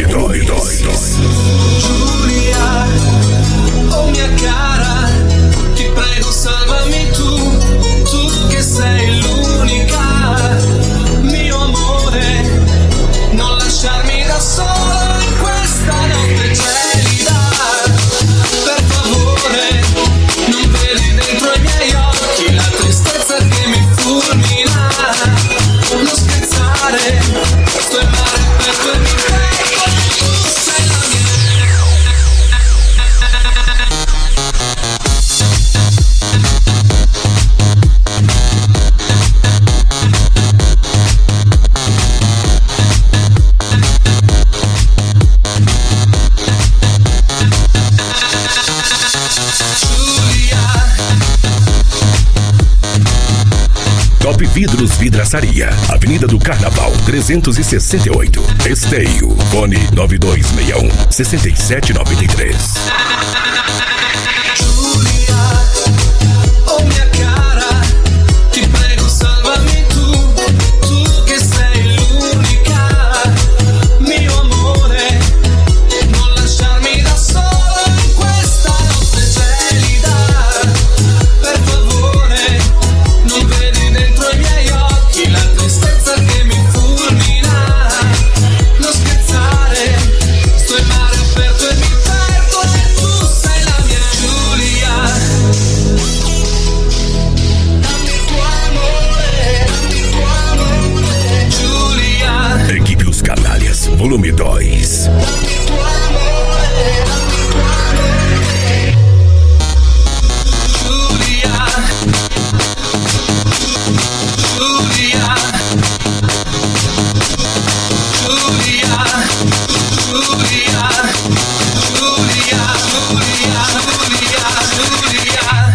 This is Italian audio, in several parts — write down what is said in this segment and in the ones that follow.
Giulia, oh mia cara, ti prego salvami tu che sei l'unica, mio amore, non lasciarmi da solo in questa notte gelida, per favore, non vedi dentro i miei occhi la tristezza che mi fulmina, non scherzare, sto in mare per quel mi prego, tu sei la mia. Top Vidros Vidraçaria, Avenida do Carnaval 368, Esteio, fone 9261 6793. Giulia, oh mia cara, ti prego salvami tu che sei l'unica, mio amore, non lasciarmi da solo in questa notte gelida, per favore, non vedi dentro i miei occhi la tristezza che mi fulmina, non scherzare, sto in mare aperto e mi perdo e tu sei la mia Giulia, dammi tuo amore, Giulia, Equipe Os Canalhas, volume 2. dammi tuo amore, Giulia, Giulia, Giulia, Giulia, Giulia, Giulia, Giulia.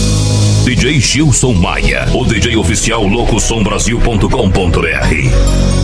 DJ Gilson Maia, o DJ oficial loucosombrasil.com.br.